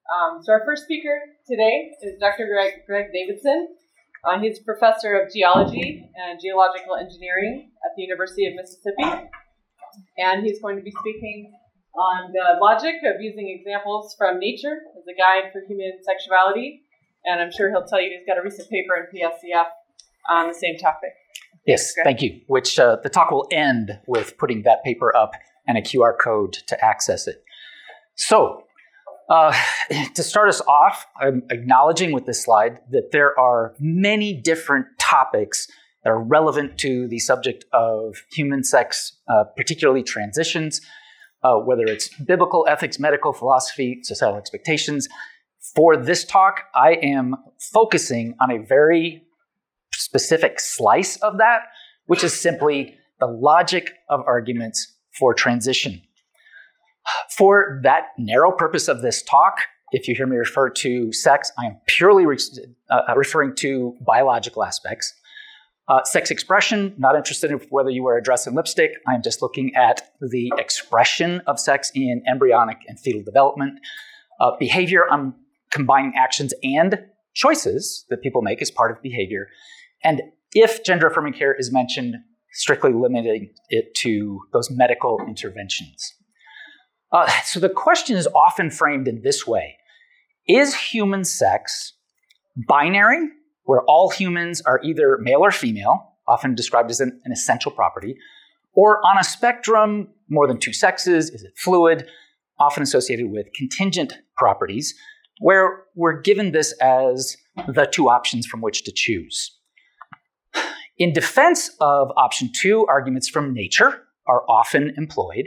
So our first speaker today is Dr. Greg Davidson. He's professor of geology and geological engineering at the University of Mississippi. And he's going to be speaking on the logic of using examples from nature as a guide for human sexuality. And I'm sure he'll tell you he's got a recent paper in PSCF on the same topic. Yes, thank you. Which the talk will end with putting that paper up and a QR code to access it. So, to start us off, I'm acknowledging with this slide that there are many different topics that are relevant to the subject of human sex, particularly transitions, whether it's biblical ethics, medical philosophy, societal expectations. For this talk, I am focusing on a very specific slice of that, which is simply the logic of arguments for transition. For that narrow purpose of this talk, if you hear me refer to sex, I am purely referring to biological aspects. Sex expression, not interested in whether you wear a dress and lipstick. I am just looking at the expression of sex in embryonic and fetal development. Behavior, I'm combining actions and choices that people make as part of behavior. And if gender-affirming care is mentioned, strictly limiting it to those medical interventions. So the question is often framed in this way. Is human sex binary, where all humans are either male or female, often described as an essential property, or on a spectrum, more than two sexes? Is it fluid, often associated with contingent properties, where we're given this as the two options from which to choose? In defense of option two, arguments from nature are often employed,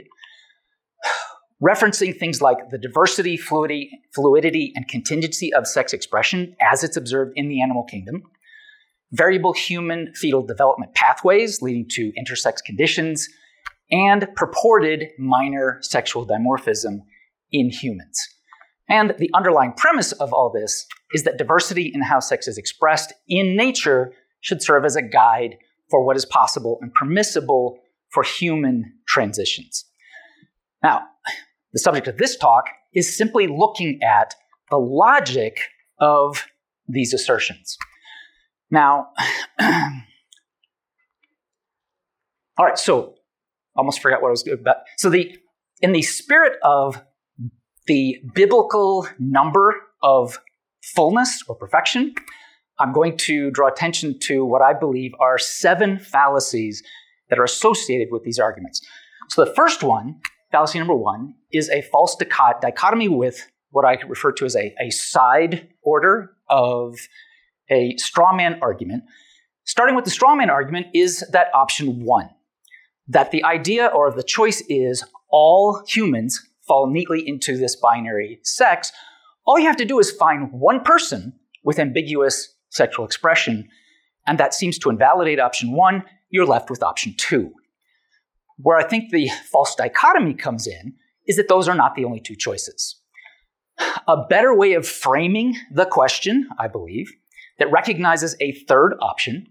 referencing things like the diversity, fluidity, and contingency of sex expression as it's observed in the animal kingdom, variable human fetal development pathways leading to intersex conditions, and purported minor sexual dimorphism in humans. And the underlying premise of all this is that diversity in how sex is expressed in nature should serve as a guide for what is possible and permissible for human transitions. Now, the subject of this talk is simply looking at the logic of these assertions. Now, all right, so almost forgot what I was about. So in the spirit of the biblical number of fullness or perfection, I'm going to draw attention to what I believe are 7 fallacies that are associated with these arguments. So the first one, fallacy number 1, is a false dichotomy with what I refer to as a side order of a straw man argument. Starting with the straw man argument is that option 1, that the idea or the choice is all humans fall neatly into this binary sex. All you have to do is find one person with ambiguous sexual expression, and that seems to invalidate option 1. You're left with option 2. Where I think the false dichotomy comes in is that those are not the only two choices. A better way of framing the question, I believe, that recognizes a third option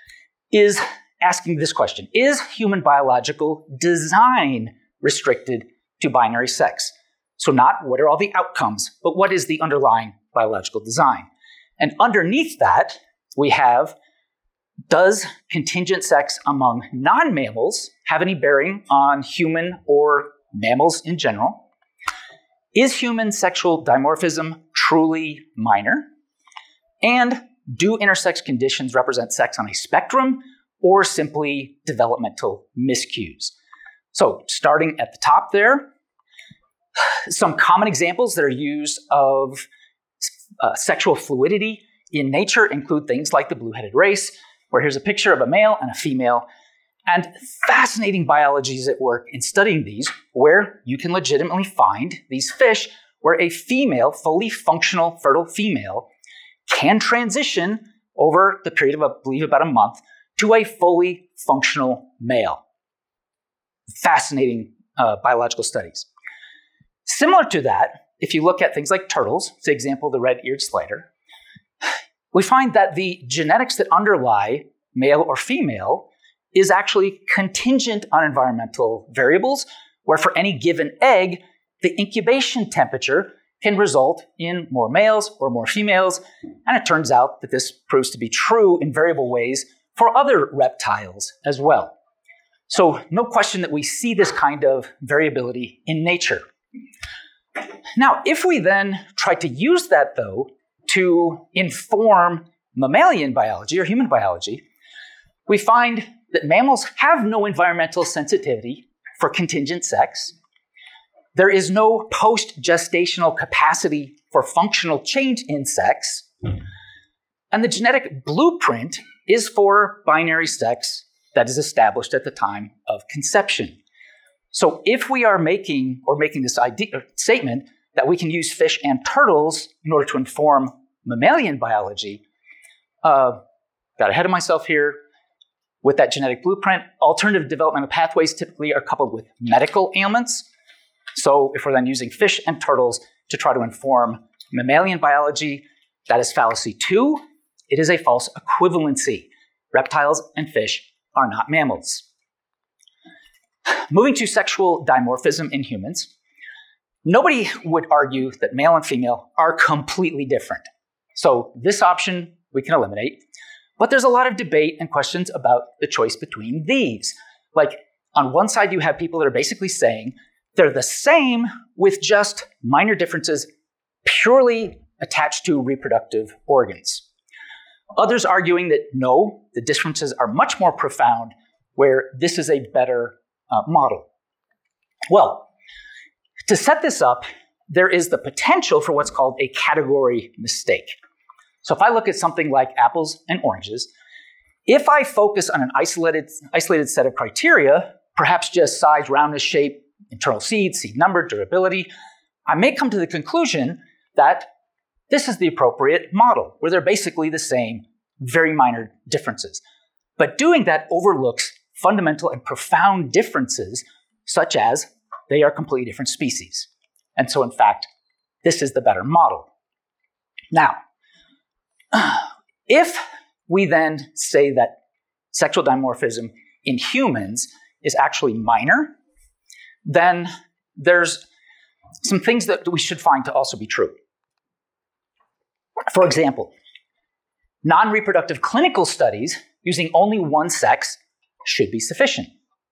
is asking this question: is human biological design restricted to binary sex? So not what are all the outcomes, but what is the underlying biological design? And underneath that, we have, does contingent sex among non-mammals have any bearing on human or mammals in general? Is human sexual dimorphism truly minor? And do intersex conditions represent sex on a spectrum or simply developmental miscues? So starting at the top there, some common examples that are used of sexual fluidity in nature include things like the blue-headed race, where here's a picture of a male and a female, and fascinating biology is at work in studying these, where you can legitimately find these fish where a female, fully functional, fertile female can transition over the period of, I believe, about a month to a fully functional male. Fascinating biological studies. Similar to that, if you look at things like turtles, for example, the red-eared slider, we find that the genetics that underlie male or female is actually contingent on environmental variables, where for any given egg, the incubation temperature can result in more males or more females, and it turns out that this proves to be true in variable ways for other reptiles as well. So no question that we see this kind of variability in nature. Now, if we then try to use that, though, to inform mammalian biology or human biology, we find that mammals have no environmental sensitivity for contingent sex. There is no post-gestational capacity for functional change in sex. And the genetic blueprint is for binary sex that is established at the time of conception. So if we are making this statement that we can use fish and turtles in order to inform mammalian biology, got ahead of myself here. With that genetic blueprint, alternative developmental pathways typically are coupled with medical ailments. So if we're then using fish and turtles to try to inform mammalian biology, that is fallacy 2. It is a false equivalency. Reptiles and fish are not mammals. Moving to sexual dimorphism in humans, nobody would argue that male and female are completely different. So this option we can eliminate. But there's a lot of debate and questions about the choice between these. Like, on one side, you have people that are basically saying they're the same with just minor differences purely attached to reproductive organs. Others arguing that no, the differences are much more profound, where this is a better model. Well, to set this up, there is the potential for what's called a category mistake. So if I look at something like apples and oranges, if I focus on an isolated set of criteria, perhaps just size, roundness, shape, internal seed number, durability, I may come to the conclusion that this is the appropriate model, where they're basically the same, very minor differences. But doing that overlooks fundamental and profound differences, such as they are completely different species. And so, in fact, this is the better model. Now, if we then say that sexual dimorphism in humans is actually minor, then there's some things that we should find to also be true. For example, non-reproductive clinical studies using only one sex should be sufficient.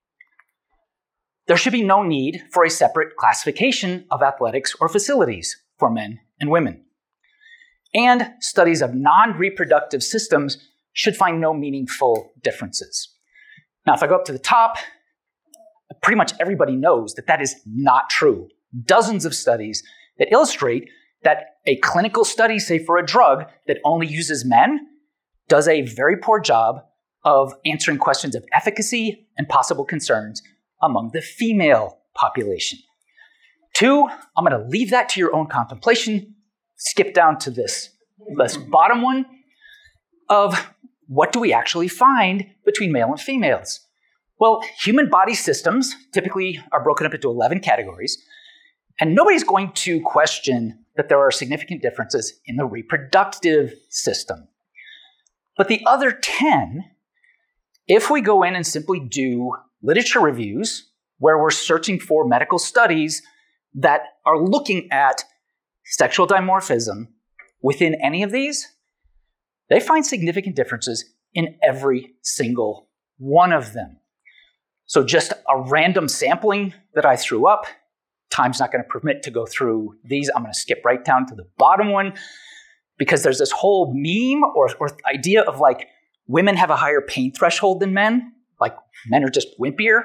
There should be no need for a separate classification of athletics or facilities for men and women. And studies of non-reproductive systems should find no meaningful differences. Now, if I go up to the top, pretty much everybody knows that that is not true. Dozens of studies that illustrate that a clinical study, say for a drug that only uses men, does a very poor job of answering questions of efficacy and possible concerns among the female population. 2, I'm going to leave that to your own contemplation. Skip down to this bottom one of what do we actually find between male and females? Well, human body systems typically are broken up into 11 categories, and nobody's going to question that there are significant differences in the reproductive system. But the other 10, if we go in and simply do literature reviews where we're searching for medical studies that are looking at sexual dimorphism within any of these, they find significant differences in every single one of them. So just a random sampling that I threw up, time's not going to permit to go through these. I'm going to skip right down to the bottom one because there's this whole meme or idea of like women have a higher pain threshold than men, like men are just wimpier.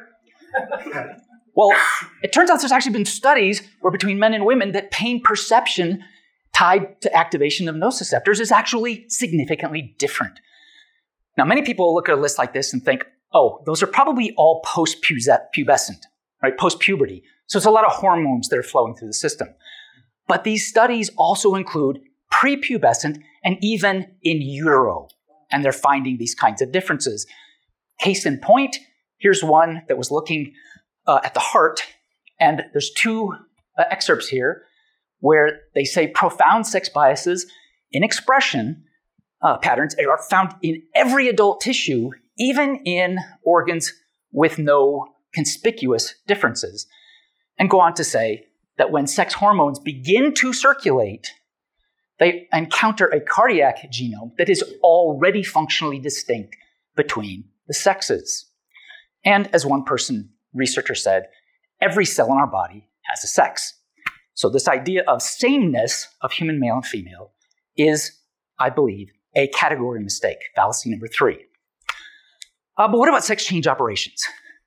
Well, it turns out there's actually been studies where between men and women that pain perception tied to activation of nociceptors is actually significantly different. Now, many people look at a list like this and think, oh, those are probably all post-pubescent, right? Post-puberty. So it's a lot of hormones that are flowing through the system. But these studies also include prepubescent and even in utero, and they're finding these kinds of differences. Case in point, here's one that was looking at the heart, and there's 2 excerpts here where they say profound sex biases in expression patterns are found in every adult tissue, even in organs with no conspicuous differences. And go on to say, that when sex hormones begin to circulate, they encounter a cardiac genome that is already functionally distinct between the sexes. And as one researcher said, every cell in our body has a sex. So this idea of sameness of human male and female is, I believe, a category mistake, fallacy number 3. But what about sex change operations?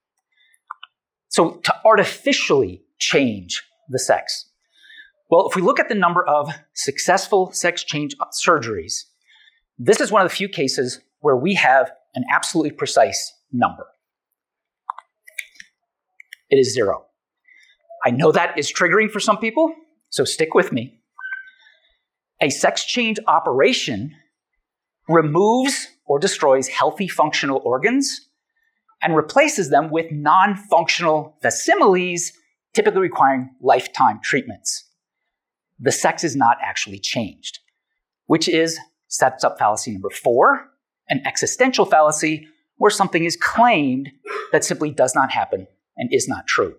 So to artificially change the sex. Well, if we look at the number of successful sex change surgeries, this is one of the few cases where we have an absolutely precise number. It is 0. I know that is triggering for some people, so stick with me. A sex change operation removes or destroys healthy functional organs and replaces them with non-functional facsimiles, typically requiring lifetime treatments. The sex is not actually changed, which sets up fallacy number 4, an existential fallacy where something is claimed that simply does not happen and is not true.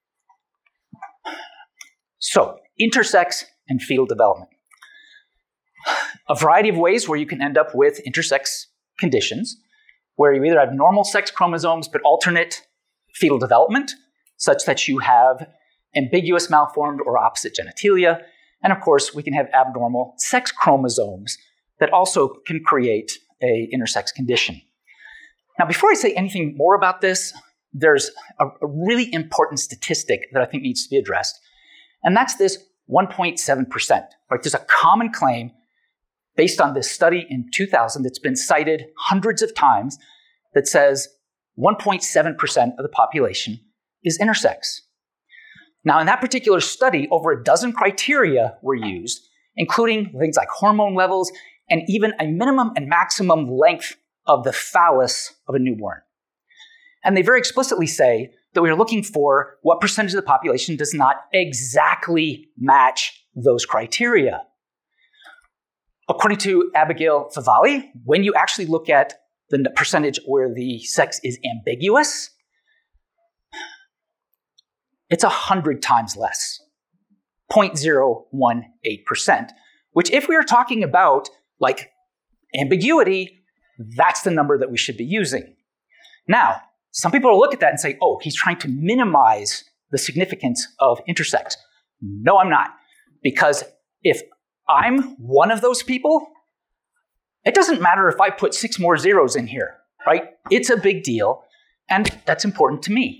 So, intersex and fetal development. A variety of ways where you can end up with intersex conditions, where you either have normal sex chromosomes but alternate fetal development, such that you have ambiguous malformed or opposite genitalia. And of course, we can have abnormal sex chromosomes that also can create an intersex condition. Now, before I say anything more about this, there's a really important statistic that I think needs to be addressed, and that's this 1.7%. Right? There's a common claim based on this study in 2000 that's been cited hundreds of times that says 1.7% of the population is intersex. Now, in that particular study, over a dozen criteria were used, including things like hormone levels and even a minimum and maximum length of the phallus of a newborn. And they very explicitly say that we are looking for what percentage of the population does not exactly match those criteria. According to Abigail Favali, when you actually look at the percentage where the sex is ambiguous, it's 100 times less, 0.018%, which if we are talking about like ambiguity, that's the number that we should be using. Now, some people will look at that and say, oh, he's trying to minimize the significance of intersex. No, I'm not. Because if I'm one of those people, it doesn't matter if I put 6 more zeros in here, right? It's a big deal, and that's important to me.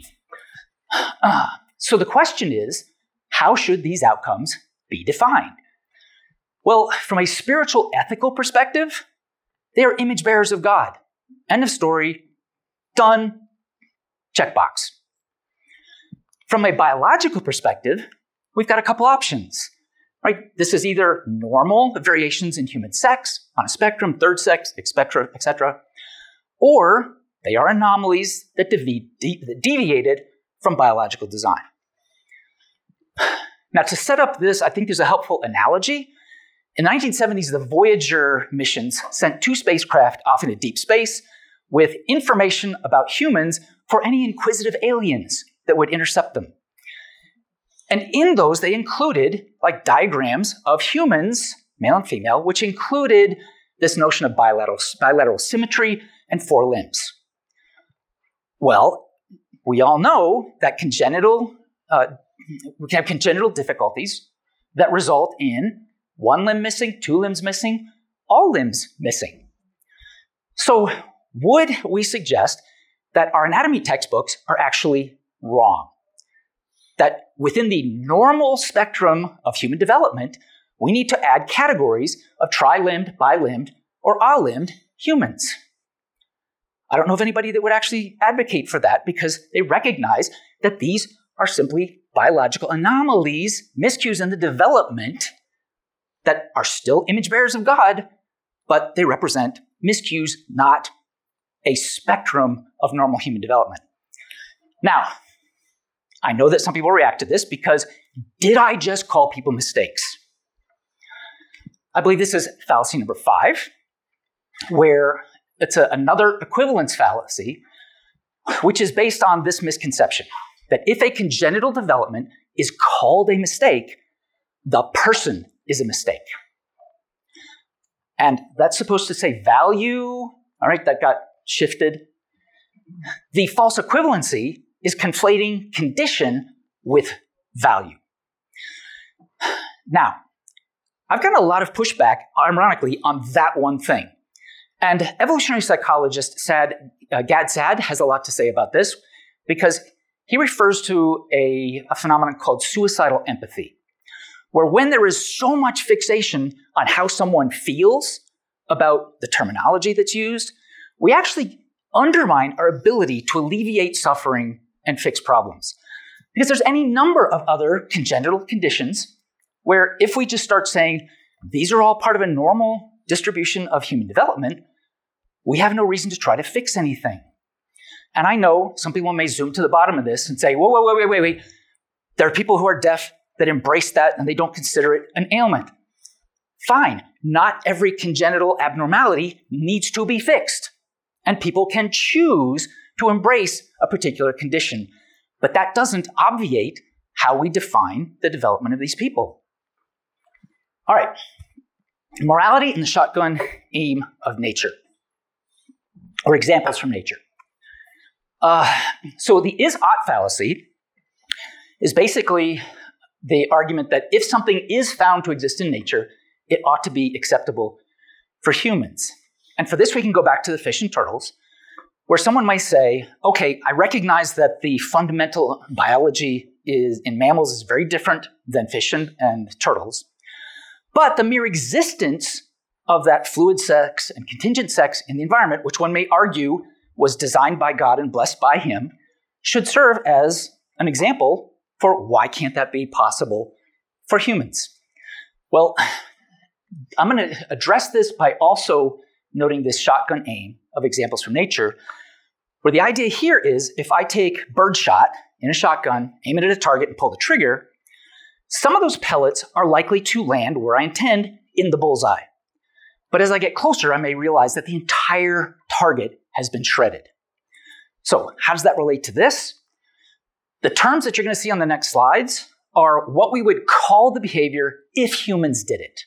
So the question is, how should these outcomes be defined? Well, from a spiritual, ethical perspective, they are image bearers of God. End of story. Done. Checkbox. From a biological perspective, we've got a couple options. Right? This is either normal variations in human sex on a spectrum, third sex, etc., or they are anomalies that deviated from biological design. Now, to set up this, I think there's a helpful analogy. In the 1970s, the Voyager missions sent 2 spacecraft off into deep space with information about humans for any inquisitive aliens that would intercept them. And in those, they included like diagrams of humans, male and female, which included this notion of bilateral symmetry and 4 limbs. Well, we all know that we can have congenital difficulties that result in 1 limb missing, 2 limbs missing, all limbs missing. So would we suggest that our anatomy textbooks are actually wrong? That within the normal spectrum of human development, we need to add categories of tri-limbed, bi-limbed, or all-limbed humans. I don't know of anybody that would actually advocate for that because they recognize that these are simply biological anomalies, miscues in the development that are still image bearers of God, but they represent miscues, not a spectrum of normal human development. Now, I know that some people react to this because did I just call people mistakes? I believe this is fallacy number 5, where it's another equivalence fallacy, which is based on this misconception, that if a congenital development is called a mistake, the person is a mistake. And that's supposed to say value. All right, that got shifted. The false equivalency is conflating condition with value. Now, I've got a lot of pushback, ironically, on that one thing. And evolutionary psychologist Gad Saad has a lot to say about this because he refers to a phenomenon called suicidal empathy, where when there is so much fixation on how someone feels about the terminology that's used, we actually undermine our ability to alleviate suffering and fix problems. Because there's any number of other congenital conditions where if we just start saying, these are all part of a normal distribution of human development, we have no reason to try to fix anything. And I know some people may zoom to the bottom of this and say, wait. There are people who are deaf that embrace that and they don't consider it an ailment. Fine, not every congenital abnormality needs to be fixed. And people can choose to embrace a particular condition. But that doesn't obviate how we define the development of these people. All right, morality and the shotgun aim of nature, or examples from nature. So the is-ought fallacy is basically the argument that if something is found to exist in nature, it ought to be acceptable for humans. And for this, we can go back to the fish and turtles, where someone might say, okay, I recognize that the fundamental biology in mammals is very different than fish and turtles, but the mere existence of that fluid sex and contingent sex in the environment, which one may argue was designed by God and blessed by him, should serve as an example for why can't that be possible for humans. Well, I'm going to address this by also noting this shotgun aim of examples from nature, where the idea here is if I take birdshot in a shotgun, aim it at a target, and pull the trigger, some of those pellets are likely to land where I intend in the bullseye. But as I get closer, I may realize that the entire target has been shredded. So how does that relate to this? The terms that you're going to see on the next slides are what we would call the behavior if humans did it.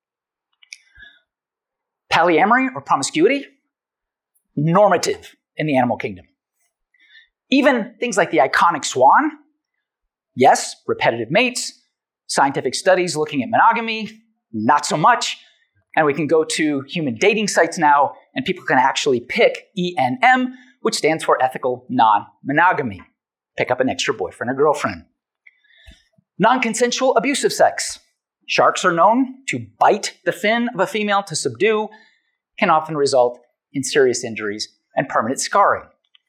Polyamory or promiscuity, normative in the animal kingdom. Even things like the iconic swan, yes, repetitive mates, scientific studies looking at monogamy, not so much. And we can go to human dating sites now, and people can actually pick ENM, which stands for ethical non-monogamy. Pick up an extra boyfriend or girlfriend. Non-consensual abusive sex. Sharks are known to bite the fin of a female to subdue, can often result in serious injuries and permanent scarring.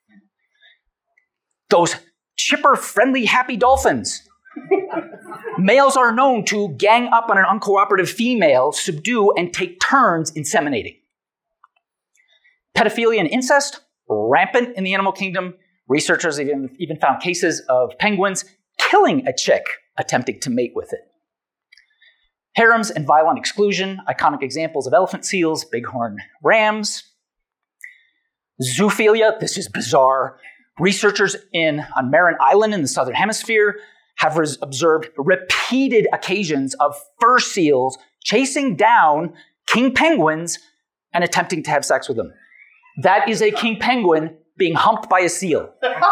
Those chipper, friendly, happy dolphins. Males are known to gang up on an uncooperative female, subdue, and take turns inseminating. Pedophilia and incest, rampant in the animal kingdom. Researchers even found cases of penguins killing a chick attempting to mate with it. Harems and violent exclusion, iconic examples of elephant seals, bighorn rams. Zoophilia, this is bizarre. Researchers on Marin Island in the southern hemisphere have observed repeated occasions of fur seals chasing down king penguins and attempting to have sex with them. That is a king penguin being humped by a seal.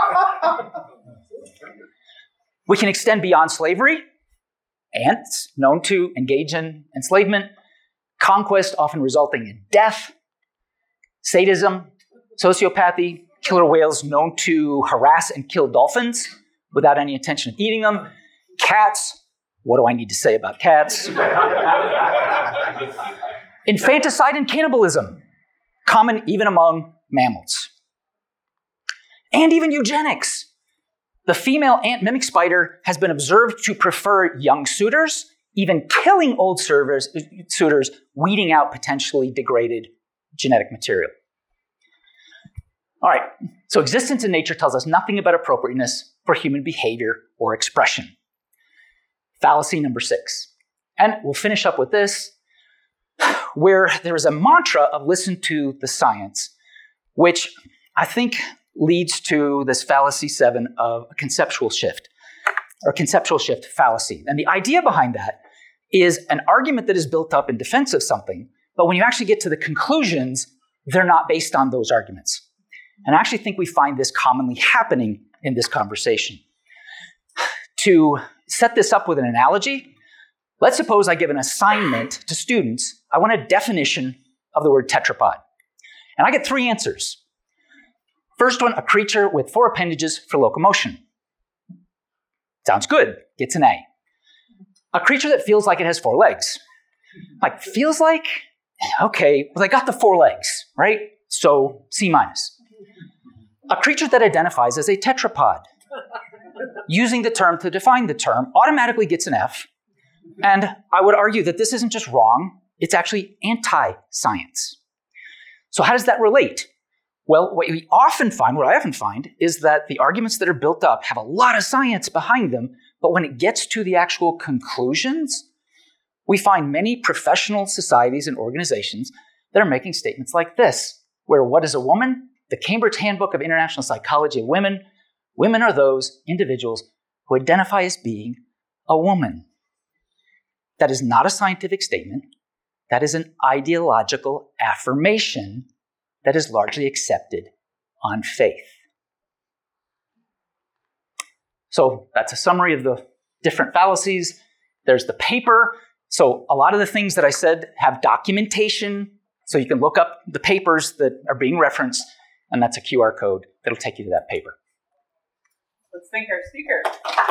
We can extend beyond slavery. Ants, known to engage in enslavement. Conquest, often resulting in death. Sadism, sociopathy, killer whales known to harass and kill dolphins without any intention of eating them. Cats, what do I need to say about cats? Infanticide and cannibalism, common even among mammals. And even eugenics. The female ant mimic spider has been observed to prefer young suitors, even killing old suitors, weeding out potentially degraded genetic material. All right, so existence in nature tells us nothing about appropriateness for human behavior or expression. Fallacy number 6. And we'll finish up with this, where there is a mantra of listen to the science, which I think leads to this fallacy 7 of a conceptual shift. or conceptual shift fallacy. And the idea behind that is an argument that is built up in defense of something, but when you actually get to the conclusions, they're not based on those arguments. And I actually think we find this commonly happening in this conversation. To set this up with an analogy, let's suppose I give an assignment to students. I want a definition of the word tetrapod. And I get 3 answers. First one, a creature with 4 appendages for locomotion. Sounds good, gets an A. A creature that feels like it has 4 legs. Like, feels like? Okay, well, they got the 4 legs, right? So, C minus. A creature that identifies as a tetrapod, using the term to define the term, automatically gets an F. And I would argue that this isn't just wrong, it's actually anti-science. So how does that relate? Well, what I often find, is that the arguments that are built up have a lot of science behind them, but when it gets to the actual conclusions, we find many professional societies and organizations that are making statements like this, where what is a woman? The Cambridge Handbook of International Psychology of Women. Women are those individuals who identify as being a woman. That is not a scientific statement. That is an ideological affirmation that is largely accepted on faith. So that's a summary of the different fallacies. There's the paper. So a lot of the things that I said have documentation. So you can look up the papers that are being referenced, and that's a QR code that'll take you to that paper. Let's thank our speaker.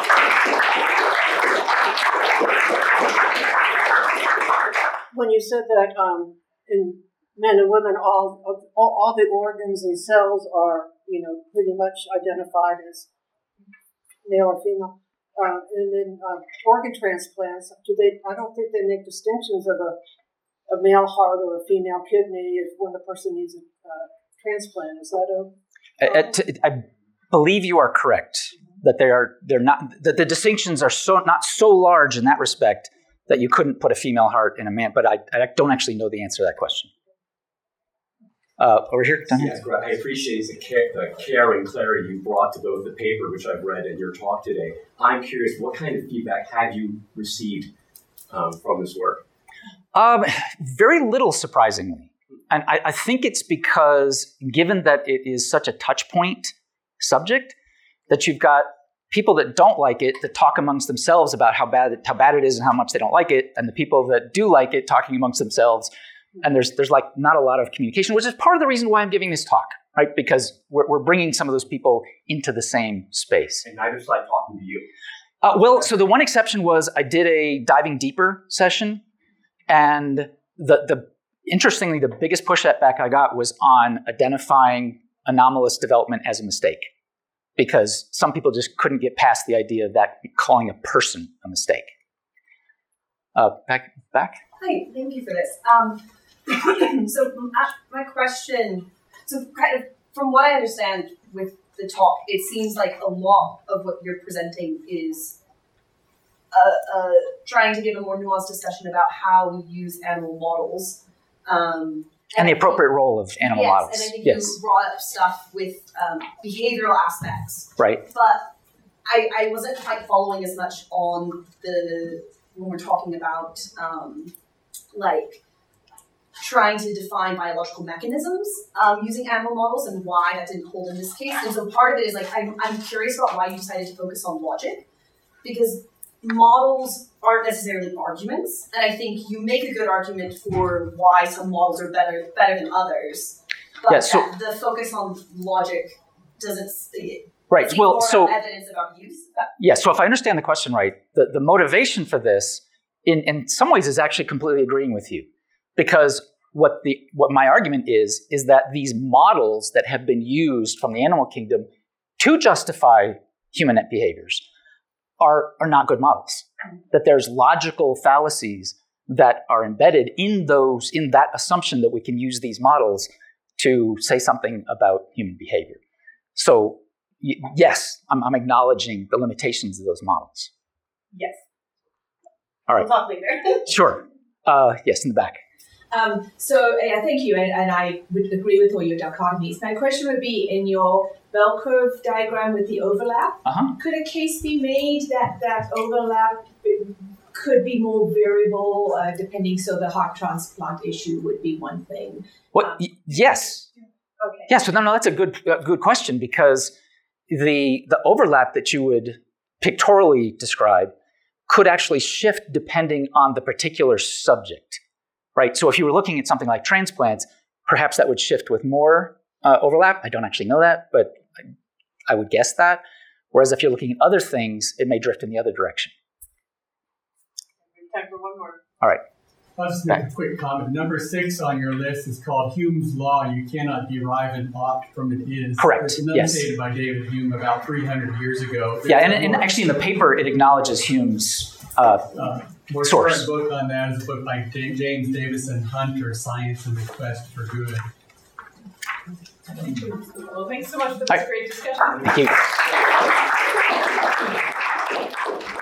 When you said that in men and women, all the organs and cells are, pretty much identified as male or female, and then organ transplants, I don't think they make distinctions of a male heart or a female kidney if when a person needs a transplant. Is that I believe you are correct that they're not, that the distinctions are not so large in that respect that you couldn't put a female heart in a man, but I don't actually know the answer to that question. Over here, Daniel? Yes, I appreciate the care and clarity you brought to both the paper, which I've read, and your talk today. I'm curious, what kind of feedback have you received from this work? Very little, surprisingly. And I think it's because, given that it is such a touch point subject, that you've got people that don't like it that talk amongst themselves about how bad it is and how much they don't like it, and the people that do like it talking amongst themselves. And there's like not a lot of communication, which is part of the reason why I'm giving this talk, right? Because we're bringing some of those people into the same space. And neither side talking to you. Well, so the one exception was I did a diving deeper session, and interestingly, the biggest pushback I got was on identifying anomalous development as a mistake, because some people just couldn't get past the idea of that calling a person a mistake. Back. Hi, thank you for this. So my question, so kind of from what I understand with the talk, it seems like a lot of what you're presenting is trying to give a more nuanced discussion about how we use animal models. And the appropriate role of animal models. Yes, and I think you brought up stuff with behavioral aspects. Right. But I wasn't quite following as much on when we're talking about trying to define biological mechanisms using animal models and why that didn't hold in this case. And so part of it is I'm curious about why you decided to focus on logic, because models aren't necessarily arguments, and I think you make a good argument for why some models are better than others. But the focus on logic doesn't right. Well, so evidence about use. Yeah. So if I understand the question right, the motivation for this, in some ways, is actually completely agreeing with you, because what my argument is that these models that have been used from the animal kingdom to justify human behaviors are not good models. That there's logical fallacies that are embedded in that assumption that we can use these models to say something about human behavior. So yes, I'm acknowledging the limitations of those models. Yes. All right. We'll talk later. Sure. Yes, in the back. Thank you, and I would agree with all your dichotomies. My question would be, in your bell curve diagram with the overlap, could a case be made that overlap could be more variable depending, so the heart transplant issue would be one thing? Yes. Okay. Yes, no, that's a good question, because the overlap that you would pictorially describe could actually shift depending on the particular subject, right? So if you were looking at something like transplants, perhaps that would shift with more overlap. I don't actually know that, but I would guess that. Whereas if you're looking at other things, it may drift in the other direction. Time for one more. All right. I'll just make a quick comment. Number 6 on your list is called Hume's Law. You cannot derive an ought from an is. Correct. It's enunciated by David Hume about 300 years ago. Yeah, and actually in the paper, it acknowledges Hume's more source. current book on that is a book by James Davison Hunter, Science and the Quest for Good. Well, thanks so much for this great discussion. Thank you.